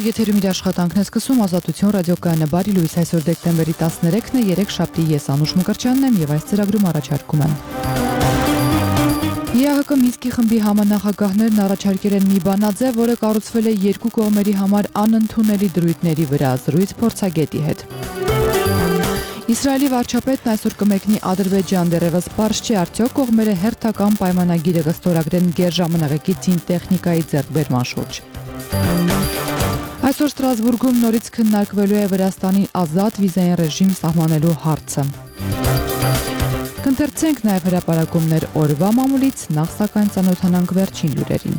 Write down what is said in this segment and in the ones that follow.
Եթերում իր աշխատանքն է սկսում Ազատություն ռադիոկայանը բարի լույս այսօր դեկտեմբերի 13-ն է 3 շաբթի ես Անուշ Մկրտչյանն եմ եւ այս ծրագրում առաջարկում եմ ԵԱՀԿ Մինսկի խմբի համանախագահներն առաջարկել են մի բանաձև, որը կառուցվել է երկու կողմերի համար անընդունելի դրույթների վրա, զրույց փորձագետի հետ։ Իսրայելի վարչապետն այսօր կմեկնի Ադրբեջան, դեռևս պարզ չէ արդյոք կողմերը հերթական պայմանագիրը կստորագրեն գերժամանակակից զինտեխնիկայի ձեռքբերման շուրջ։ Այսօր Ստրասբուրգում նորից քննարկվելու է Վրաստանի ազատ վիզային ռեժիմ սահմանելու հարցը։ Կընթերցենք նաև հրապարակումներ օրվա մամուլից, նախ սակայն ծանոթանանք վերջին լուրերին։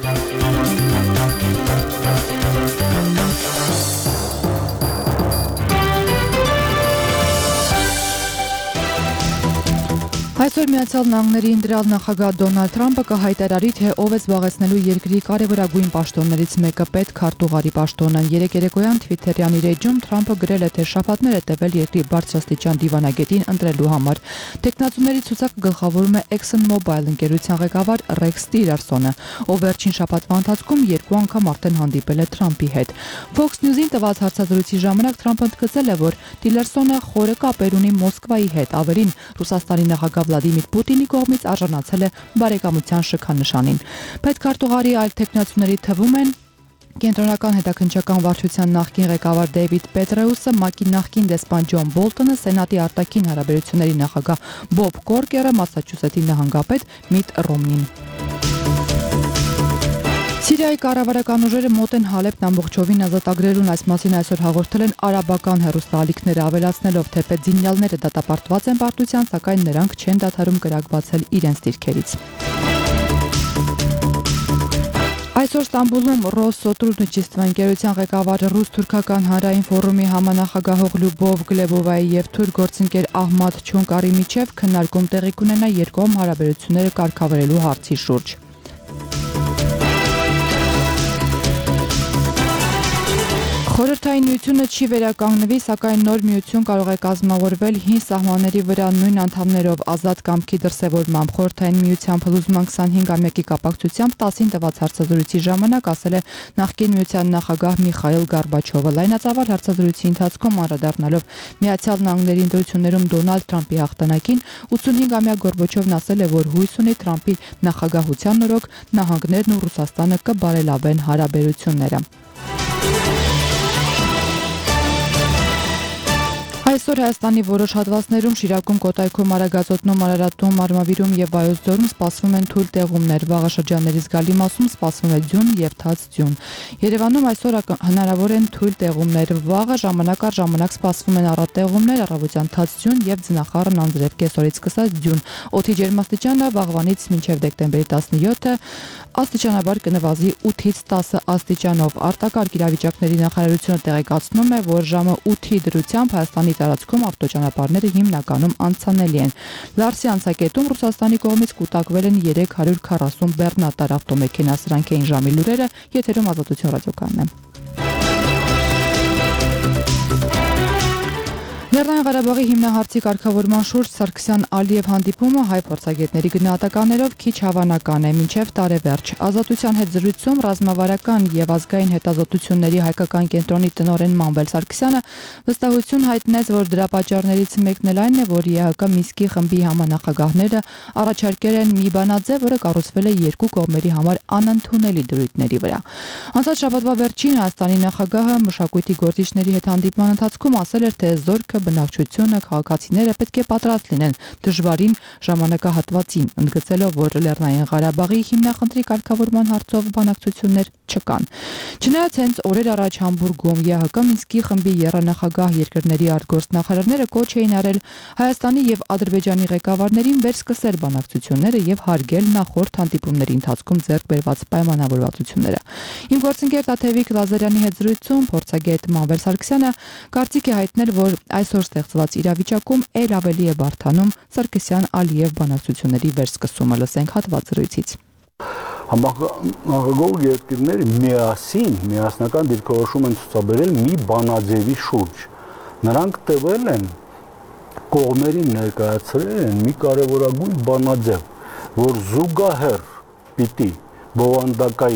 Այսօր Միացյալ Նահանգների ընտրյալ նախագահ Դոնալդ Թրամփը կհայտարարի, թե ով է զբաղեցնելու երկրի կարևորագույն պաշտոններից մեկը պետքարտուղարի պաշտոնը։ Երեկ երեկոյան Թվիթերյան իր էջում Թրամփը գրել է, թե շաբաթներ է տևել երկրի բարձրաստիճան դիվանագետին ընտրելու համար։ Տեխնացուների ցուցակը գլխավորում է ExxonMobil ընկերության ղեկավար Ռեքս Տիլերսոնը, ով վերջին շաբաթվա ընթացքում երկու անգամ արդեն հանդիպել է Թրամփի հետ։ Fox News-ին տված հարցազրույցի ժամանակ Թրամփը ընդգծել է, որ Տիլերսոնը խորը կապեր ունի Մոսկվայի հետ, ավելին Ռուսաստանի նախագահ Վլադիմիր Պուտինի կողմից արժանացել է բարեկամության շքանշանին։ Պետքարտուղարի այլ տեխնացուների թվում են Կենտրոնական հետաքննչական վարչության նախկին ղեկավար Դեյվիդ Պետրեուսը, ՄԱԿ-ի նախկին դեսպան Ջոն Բոլտոնը, Սենատի արտաքին հարաբերությունների նախագահ Բոբ Կորկերը, Մասաչուսեթի նահանգապետ Միտ Ռոմնին։ Սիրիայի կառավարական ուժերը մոտ են Հալեբն ամբողջովին ազատագրելուն, այս մասին այսօր հաղորդել են արաբական հեռուստաալիքները, ավելացնելով, թե պետզինյալները դատապարտված են պարտության, սակայն նրանք չեն դադարում կրակ բացել իրենց դիրքերից։ Այսօր Ստամբուլում Ռոսսոտրուդնիչեստվո ընկերության ղեկավար ռուս-թուրքական հանրային ֆորումի համանախագահող Լյուբով Գլեբովայի եւ թուրք գործընկեր Ահմադ Չոնկարի միջև քննարկում տեղի կունենա երկկողմ հարաբերությունները կարգավորելու հարցի շուրջ։ Խորհրդային միությունը չի վերականգնվի, սակայն նոր միություն կարող է կազմավորվել հին սահմանների վրա նույն անդամներով ազատ կամքի դրսևորմամբ։ Խորհրդային միության փլուզման 25-ամյակի կապակցությամբ 10-ին տված հարցազրույցի ժամանակ ասել է նախկին միության նախագահ Միխայիլ Գորբաչովը։ Լայնածավալ հարցազրույցի ընթացքում անդրադառնալով Միացյալ Նահանգների ընտրություններում Դոնալդ Թրամփի հաղթանակին, 85-ամյա Գորբաչովն ասել է, որ հույս ունի Թրամփի նախագահության օրոք նահանգներն ու Ռուսաստանը կբարելավեն հարաբերությունները։ Այսօր Հայաստանի որոշ հատվածներում Շիրակում, Կոտայքում, Արագածոտնում, Արարատում, Արմավիրում եւ Վայոց ձորում սպասվում են թույլ տեղումներ։ Վաղ շրջանների զգալի մասում սպասվում է ձյուն եւ թաց ձյուն։ Երևանում այսօր հնարավոր են թույլ տեղումներ։ Վաղը ժամանակ առ ժամանակ սպասվում են առատ տեղումներ, առավոտյան թաց ձյուն եւ ձնախառն անձրև, կեսօրից սկսած ձյուն։ Օդի ջերմաստիճանը վաղվանից մինչեւ դեկտեմբերի 17-ը աստիճանաբար կնվազի 8-ից 10 աստիճանով։ Արտակարգ իրավիճակների նախարարությունը տեղեկացնում է, որ ժամը 8-ի դրությամբ Հայաստանի տարածքում ավտոճանապարհները հիմնականում անցանելի են։ Լարսի անցակետում Ռուսաստանի կողմից կուտակվել են 340 բեռնատար ավտոմեքենա, սրանք էին ժամի լուրերը, եթերում Ազատություն ռադիոկայանն է։ Լեռնային Ղարաբաղի հիմնահարցի կարգավորման շուրջ Սարգսյան-Ալիև հանդիպումը հայ փորձագետների գնահատականներով քիչ հավանական է մինչև տարեվերջ։ Ազատության հետ զրույցում ռազմավարական եւ ազգային հետազոտությունների հայկական կենտրոնի տնօրեն Մանվել Սարգսյանը վստահություն հայտնեց, որ դրա պատճառներից մեկն էլ այն է, որ ԵԱՀԿ Մինսկի խմբի համանախագահները առաջարկել են մի բանաձև, որը կառուցվել է երկու կողմերի համար անընդունելի դրույթների վրա։ Անցած շաբաթվա վերջին Հայաստանի նախագահը մշակույթի գործիչների հետ հանդիպման ընթացքում ասել էր, թե զորքը բնակչությունը, քաղաքացիները պետք է պատրաստ լինեն դժվարին ժամանակահատվածին, ընդգծելով, որ Լեռնային Ղարաբաղի հիմնախնդրի կարգավորման հարցով բանակցություններ չկան։ Չնայած հենց օրեր առաջ Համբուրգում ԵԱՀԿ Մինսկի խմբի եռանախագահ երկրների արտգործնախարարները կոչ էին արել Հայաստանի եւ Ադրբեջանի ղեկավարներին վերսկսել բանակցությունները եւ հարգել նախորդ հանդիպումների ընթացքում ձեռք բերված պայմանավորվածությունները։ Իմ գործընկեր Տաթևիկ Լազարյանի հետ զրույցում փորձագետ Մանվել Սարգսյանը կարծիք է հայտնել, որ այսօր ստեղծված իրավիճակում էլ ավելի է բարդանում Սարգսյան-Ալիև բանակցությունների վերսկսումը։ Լսենք հատված զրույցից։ Համագող երկրները միասնական դիրքորոշում են ցուցաբերել մի բանաձևի շուրջ։ Նրանք տվել են կողմերին ներկայացրել են մի կարևորագույն բանաձև, որ զուգահեռ պիտի բովանդակային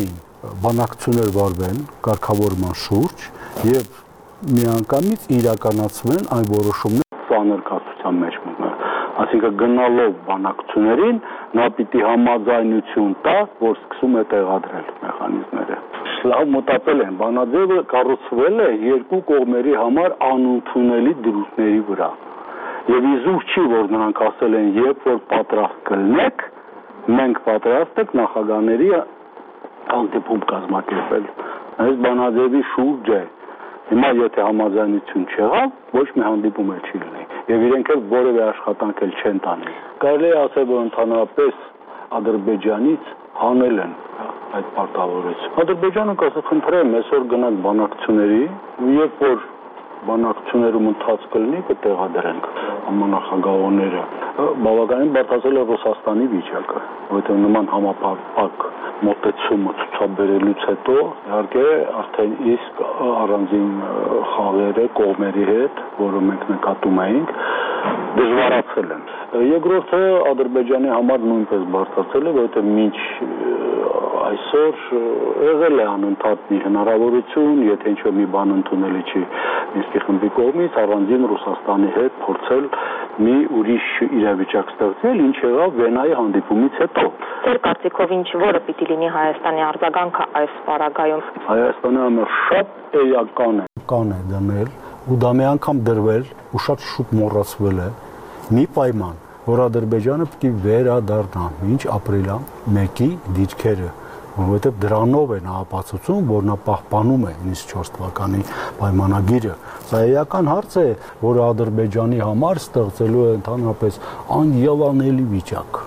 բանակցություններ վարվեն կարգավորման շուրջ եւ միանգամից իրականացվեն այն որոշումները ցաներկացության մեջ մտնեն։ Այսինքն գնալով բանակցություններին նա պիտի համաձայնություն տա, որ սկսում է տեղադրել մեխանիզմները։ Լավ մտածել են, բանաձևը կառուցվել է երկու կողմերի համար անընդունելի դրույթների վրա։ Եվ իզուր չի, որ նրանք ասել են, երբ որ պատրաստ կլինեք, մենք պատրաստ ենք նախագահների հանդիպում կազմակերպել։ Այս բանաձևի շուրջ է։ Հիմա եթե համաձայնություն չեղավ, ոչ մի հանդիպում էլ չի լինի։ Եվ իրենք էլ որևէ աշխատանք էլ չեն տանի։ Կարելի է ասել, որ ընդհանրապես Ադրբեջանից հանել են այդ պարտավորությունը։ Ադրբեջանը կասի, խնդրեմ, այսօր գնանք բանակցությունների, ու երբ որ բանակցություններում ընթաց կլինի, կտեղադրենք համանախագահողները։ Բավականին բարդացել է Ռուսաստանի վիճակը, որովհետև նման համապարփակ մոտեցումը ցուցաբերելուց հետո իհարկե արդեն իսկ առանձին խաղերը կողմերի հետ, որը մենք նկատում էինք, դժվարացել են։ Երկրորդը Ադրբեջանի համար նույնպես բարձրացել է, որովհետև մինչ այսօր եղել է անընդհատ մի հնարավորություն, եթե ինչ-որ մի բան ընդունելի չի Մինսկի խմբի կողմից, առանձին Ռուսաստանի հետ փորձել մի ուրիշ իրավիճակ ստեղծել, ինչ եղավ Վենայի հանդիպումից հետո։ Ձեր կարծիքով որը պիտի լինի Հայաստանի արձագանքը այս պարագայում։ Հայաստանը ամեն շատ էական է դնել, ու դա մի անգամ դրվել, ու շատ շուտ մոռացվել է մի պայման, որ Ադրբեջանը պիտի վերադառնա մինչ ապրիլյան 1-ի դիրքերը, որովհետև դրանով է նա ապացուցում, որ նա պահպանում է 94 թվականի պայմանագիրը։ Սա էական հարց է, որը Ադրբեջանի համար ստեղծելու է ընդհանրապես անելանելի վիճակ։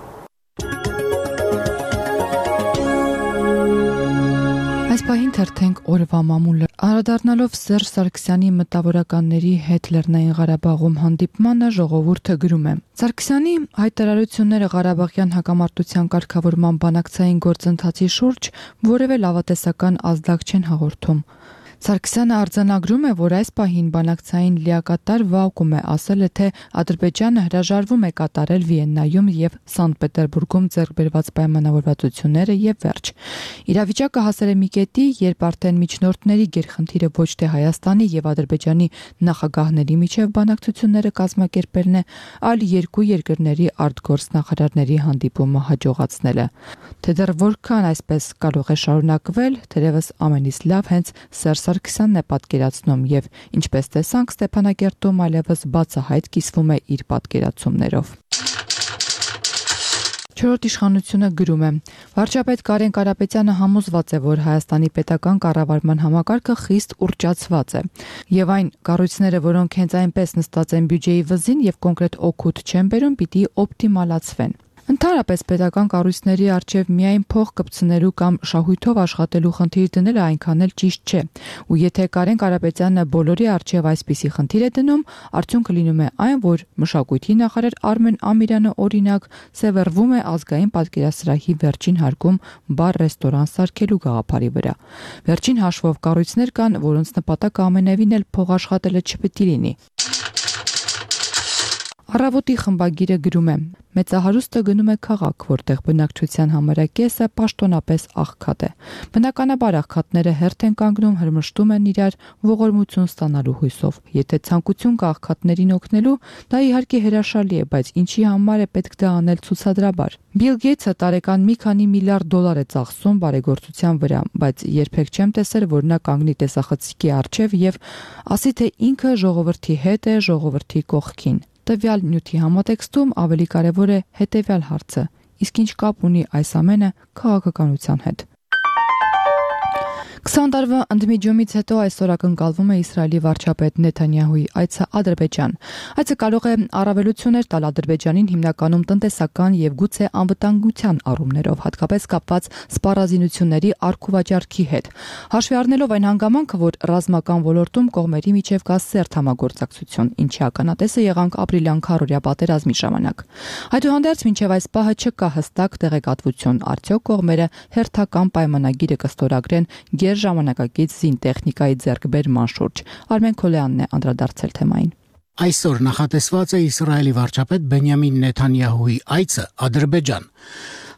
Այս պահին թերթենք օրվա մամուլը։ Անդրադառնալով Սերժ Սարգսյանի մտավորականների հետ Լեռնային Ղարաբաղում հանդիպմանը ժողովուրդը գրում է. Սարգսյանի հայտարարությունները Ղարաբաղյան հակամարտության կարգավորման բանակցային գործընթացի շուրջ որևէ լավատեսական ազդակ չեն հաղորդում։ Սարգսյանը արձանագրում է, որ այս պահին բանակցային լիակատար վակուում է, ասել է, թե Ադրբեջանը հրաժարվում է կատարել Վիեննայում եւ Սանկտ Պետերբուրգում ձեռք բերված պայմանավորվածությունները եւ վերջ։ Իրավիճակը հասել է մի կետի, երբ արդեն միջնորդների գերխնդիրը ոչ թե Հայաստանի եւ Ադրբեջանի նախագահների միջև բանակցությունները կազմակերպելն է, այլ երկու երկրների արտգործնախարարների հանդիպումը հաջողացնելը։ Թե դեռ որքան այսպես կարող է շարունակվել, թերևս ամենից լավ հենց Սերժ Սարգսյանն է պատկերացնում եւ ինչպես տեսանք Ստեփանակերտում այլևս բացահայտ կիսվում է իր պատկերացումներով։ Չորրորդ իշխանությունը գրում է. Վարչապետ Կարեն Կարապետյանը համոզված է, որ Հայաստանի պետական կառավարման համակարգը խիստ ուռճացված է եւ այն կառույցները, որոնք հենց այնպես նստած են բյուջեի վզին եւ կոնկրետ օգուտ չեն բերում, պիտի օպտիմալացվեն։ Ընդհանրապես պետական կառույցների առջև միայն փող կպցնելու կամ շահույթով աշխատելու խնդիր դնելը այնքան էլ ճիշտ չէ։ Ու եթե Կարեն Կարապետյանը բոլորի առջև այսպիսի խնդիր է դնում, արդյունքը լինում է այն, որ մշակույթի նախարար Արմեն Ամիրյանը օրինակ սևեռվում է ազգային պատկերասրահի վերջին հարկում բար ռեստորան սարքելու գաղափարի վրա։ Վերջին հաշվով կառույցներ կան, որոնց նպատակը ամենևին էլ փող աշխատելը չպետք լինի։ Առավոտի խմբագիրը գրում է. Մեծահարուստը գնում է քաղաք, որտեղ բնակչության համարակեսը պաշտոնապես աղքատ է։ Բնականաբար աղքատները հերթ են կանգնում, հրմշտում են իրար ողորմություն ստանալու հույսով։ Եթե ցանկություն կա աղքատներին օգնելու, դա իհարկե հրաշալի է, բայց ինչի համար է պետք դա անել ցուցադրաբար։ Բիլ Գեյթսը տարեկան մի քանի միլիարդ դոլար է ծախսում բարեգործության վրա, բայց երբեք չեմ տեսել, որ նա կանգնի տեսախցիկի առջև եւ ասի, թե ինքը ժողովրդի հետ է, ժողովրդի կողքին։ Տվյալ նյութի համատեքստում ավելի կարևոր է հետևյալ հարցը. իսկ ինչ կապ ունի այս ամենը քաղաքականության հետ։ 20 տարվա ընդմիջումից հետո այսօր ակնկալվում է Իսրայելի վարչապետ Նեթանյահուի այցը Ադրբեջան։ Այցը կարող է առավելություններ տալ Ադրբեջանին հիմնականում տնտեսական եւ գուցե անվտանգության առումներով, հատկապես կապված սպառազինությունների առքուվաճառքի հետ։ Հաշվի առնելով այն հանգամանքը, որ ռազմական ոլորտում կողմերի միջև կա սերտ համագործակցություն, ինչի ականատեսը եղանք ապրիլյան քարորյա պատերազմի ժամանակ։ Այդուհանդերձ մինչև այս պահը չկա հստակ տեղեկատվություն, արդյոք կողմերը հերթական պայմանագիրը կստորագրեն ժամանակակից զինտեխնիկայի ձեռքբերման շուրջ։ Արմեն Քոլյանն է անդրադարձել թեմային։ Այսօր նախատեսված է Իսրայելի վարչապետ Բենյամին Նեթանյահուի այցը Ադրբեջան։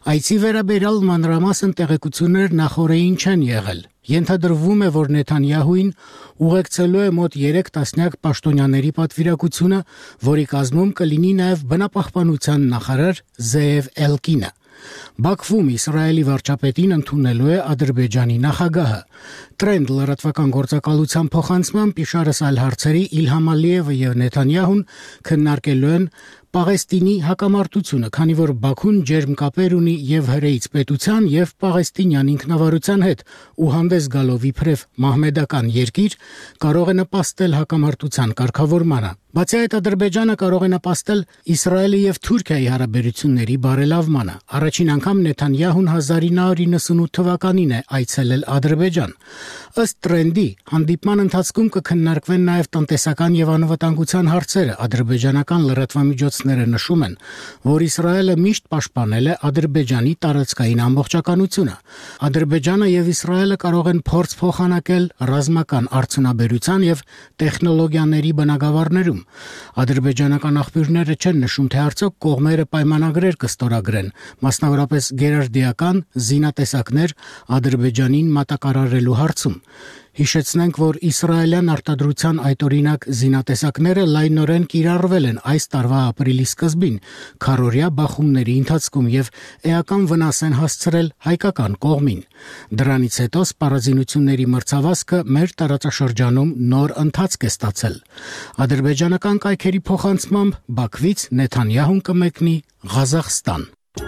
Այցի վերաբերյալ մանրամասն տեղեկություններ նախօրեին չեն եղել։ Ենթադրվում է, որ Նեթանյահուին ուղեկցելու է մոտ 3 տասնյակ պաշտոնյաների պատվիրակությունը, որի կազմում կլինի նաև բնապահպանության նախարար Զեև Էլկինը։ Բաքվում Իսրայելի վարչապետին ընդունելու է Ադրբեջանի նախագահը։ Տրենդ լրատվական գործակալության փոխանցմամբ իշարս այլ հարցերի Իլհամ Ալիևը եւ Նեթանյահուն քննարկելու են Պաղեստինի հակամարտությունը, քանի որ Բաքուն ջերմ կապեր ունի եւ հրեից պետության եւ պաղեստինյան ինքնավարության հետ ու հանդես գալով իբրև մահմեդական երկիր կարող է նպաստել հակամարտության կարգավորմանը։ Բացի այդ, Ադրբեջանը կարող է նպաստել Իսրայելի եւ Թուրքիայի հարաբերությունների բարելավմանը։ Առաջին անգամ Նեթանյահուն 1998 թվականին է այցելել Ադրբեջան։ Ըստ Տրենդի, հանդիպման ընթացքում կքննարկվեն նաև տնտեսական եւ անվտանգության հարցերը։ Ադրբեջանական լրատվամիջոցները նշում են, որ Իսրայելը միշտ պաշտպանել է Ադրբեջանի տարածքային ամբողջականությունը։ Ադրբեջանը եւ Իսրայելը կարող են փորձ փոխանակել ռազմական արդյունաբերության եւ տեխնոլոգիաների բնագավառներում։ Ադրբեջանական աղբյուրները չեն նշում, թե արդյոք կողմերը պայմանագրեր կստորագրեն, մասնավորապես գերարդիական զինատեսակներ Ադրբեջանին մատակարարելու հարցում։ Հիշեցնենք, որ իսրայելյան արտադրության այդօրինակ զինատեսակները լայնորեն կիրառվել են այս տարվա ապրիլի սկզբին, քառօրյա բախումների ընթացքում եւ էական վնաս են հասցրել հայկական կողմին։ Դրանից հետո սպառազինությունների մրցավազքը մեր տարածաշրջանում նոր ընթացք է ստացել։ Ադրբեջանական կայքերի փոխանցմամբ Բաքվից Նեթանյահուն կմեկնի Ղազախստան։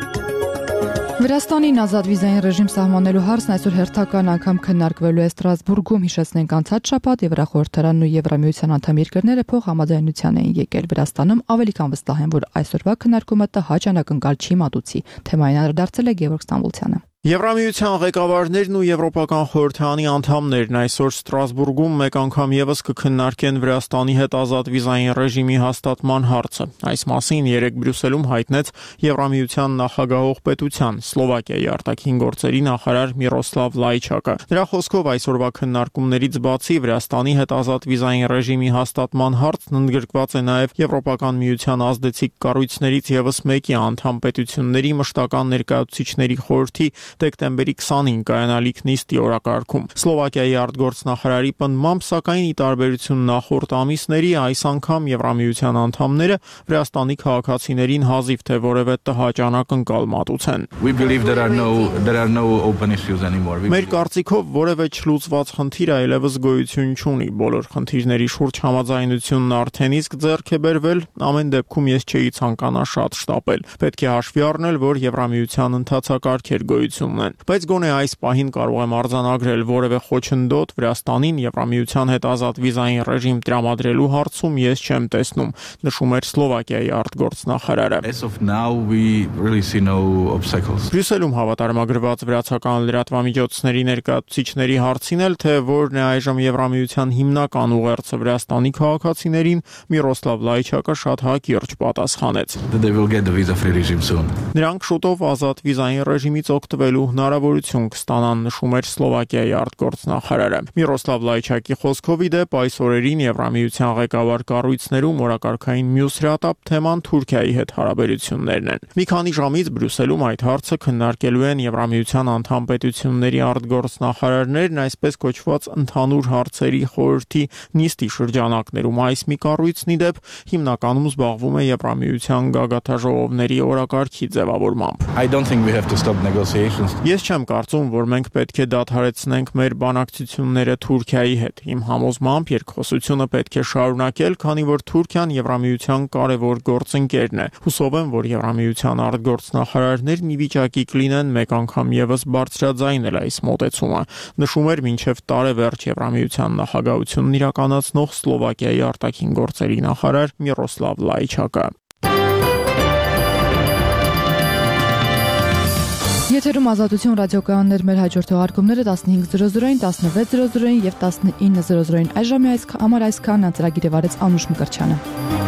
Վրաստանին ազատ վիզային ռեժիմ սահմանելու հարցն այսօր հերթական անգամ քննարկվելու է Ստրասբուրգում, հիշեցնենք անցած շաբաթ Եվրախորհրդարանն ու Եվրամիության անդամ երկրները փոխհամաձայնության էին եկել։ Վրաստանում ավելի կան վստահ են, որ այսօրվա քննարկումը տհաճ անակնկալ չի մատուցի։ Թեմային անդրադարձել է Գևորգ Ստամբուլցյանը։ Եվրամիության ղեկավարներն ու Եվրոպական խորհրդարանի անդամներն այսօր Ստրասբուրգում մեկ անգամ եւս կքննարկեն Վրաստանի հետ ազատ վիզային ռեժիմի հաստատման հարցը։ Այս մասին երեկ Բրյուսելում հայտնեց Եվրամիության նախագահող պետության Սլովակիայի արտաքին գործերի նախարար Միրոսլավ Լայչակը։ Նրա խոսքով այսօրվա քննարկումներից բացի Վրաստանի հետ ազատ վիզային ռեժիմի հաստատման հարցն ընդգրկված է նաեւ Եվրոպական միության ազդեցիկ կառույցներից եւս մեկի անդամ պետությունների մշտական ներկայացուցիչների խորհրդի դեկտեմբերի 20-ին կայանալիք նիստի օրակարգում։ Սլովակիայի արտգործնախարարի պնդմամբ, սակայն ի տարբերություն նախորդ ամիսների, այս անգամ Եվրամիության անդամները Վրաստանի քաղաքացիներին հազիվ թե որևէ տհաճ անակնկալ մատուցեն։ Մեր կարծիքով որևէ չլուծված խնդիր այլևս գոյություն չունի։ Բոլոր խնդիրների շուրջ համաձայնությունն արդեն իսկ ձեռք է բերվել, ամեն դեպքում ես չէի ցանկանա շատ շտապել։ Պետք է հաշվի առնել, որ Եվրամիության ընթացակարգեր գոյություն ունեն, բայց գոնե այս պահին կարող եմ արձանագրել որևէ խոչընդոտ Վրաստանին Եվրամիության հետ ազատ վիզային ռեժիմ տրամադրելու հարցում ես չեմ տեսնում, նշում էր Սլովակիայի արտգործնախարարը։ Բրյուսելում հավատարմագրված վրացական լրատվամիջոցների ներկայացուցիչների հարցին էլ, թե որն է այժմ Եվրամիության հիմնական ուղերձը Վրաստանի քաղաքացիներին, Միրոսլավ Լայչակը շատ հակիրճ պատասխանեց։ Նրանք շուտով ազատ վիզային ռեժիմից օգտվելու հնարավորություն կստանան, նշում էր Սլովակիայի արտգործնախարարը։ Միրոսլավ Լայչակի խոսքով ի դեպ այս օրերին Եվրամիության ղեկավար կառույցներում օրակարգային մյուս հրատապ թեման Թուրքիայի հետ հարաբերություններն են։ Մի քանի ժամից Բրյուսելում այդ հարցը քննարկելու են Եվրամիության անդամ պետությունների արտգործնախարարներն, այսպես կոչված ընդհանուր հարցերի խորհրդի նիստի շրջանակներում։ Այս մի կառույցն ի դեպ հիմնականում զբաղվում է Եվրամիության գագաթաժողովների օրակարգի ձևավորմամբ։ Ես չեմ կարծում, որ մենք պետք է դադարեցնենք մեր բանակցությունները Թուրքիայի հետ։ Իմ համոզմամբ երկխոսությունը պետք է շարունակել, քանի որ Թուրքիան Եվրամիության կարևոր գործընկերն է։ Հուսով եմ, որ Եվրամիության արտգործնախարարներն ի վիճակի կլինեն մեկ անգամ եւս բարձրաձայնել այս մոտեցումը, նշում էր մինչև տարեվերջ Եվրամիության նախագահությունն իրականացնող Սլովակիայի արտաքին գործերի նախարար Միրոսլավ Լայչակը։ Եթերում Ազատություն ռադիոկայաններ, մեր հաջորդ թողարկումները 15:00-ին, 16:00-ին եւ 19:00-ին։ Այժմ այսքան ծրագիրը վարեց Անուշ Մկրտչյանը։